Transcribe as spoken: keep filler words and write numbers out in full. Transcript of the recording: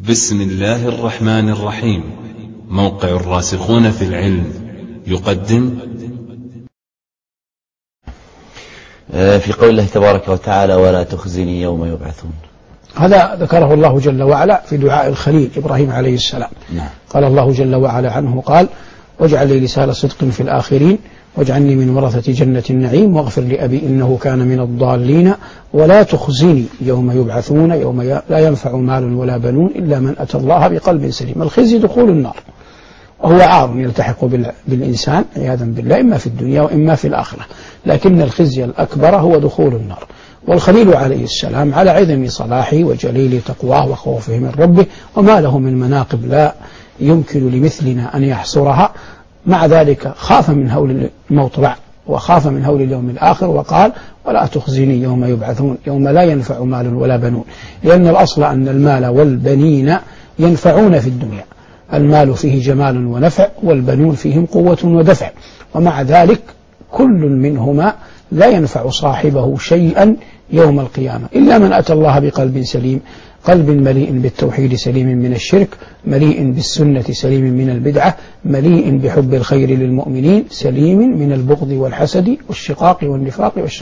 بسم الله الرحمن الرحيم. موقع الراسخون في العلم يقدم في قول الله تبارك وتعالى ولا تخزني يوم يبعثون. هذا ذكره الله جل وعلا في دعاء الخليل إبراهيم عليه السلام. نعم. قال الله جل وعلا عنه قال واجعل لي لسان صدق في الآخرين واجعلني من ورثة جنة النعيم واغفر لأبي إنه كان من الضالين ولا تخزني يوم يبعثون يوم لا ينفع مال ولا بنون إلا من أتى الله بقلب سليم. الخزي دخول النار، وهو عار يلتحق بالإنسان عياذا بالله إما في الدنيا وإما في الآخرة، لكن الخزي الأكبر هو دخول النار. والخليل عليه السلام على عظم صلاحه وجليل تقواه وخوفه من ربه وما له من مناقب لا يمكن لمثلنا أن يحصرها، مع ذلك خاف من هول الموطلع وخاف من هول اليوم الآخر وقال ولا تخزني يوم يبعثون يوم لا ينفع مال ولا بنون، لأن الأصل أن المال والبنين ينفعون في الدنيا، المال فيه جمال ونفع والبنون فيهم قوة ودفع، ومع ذلك كل منهما لا ينفع صاحبه شيئا يوم القيامة إلا من أتى الله بقلب سليم، قلب مليء بالتوحيد سليم من الشرك، مليء بالسنة سليم من البدعة، مليء بحب الخير للمؤمنين سليم من البغض والحسد والشقاق والنفاق والشقاق.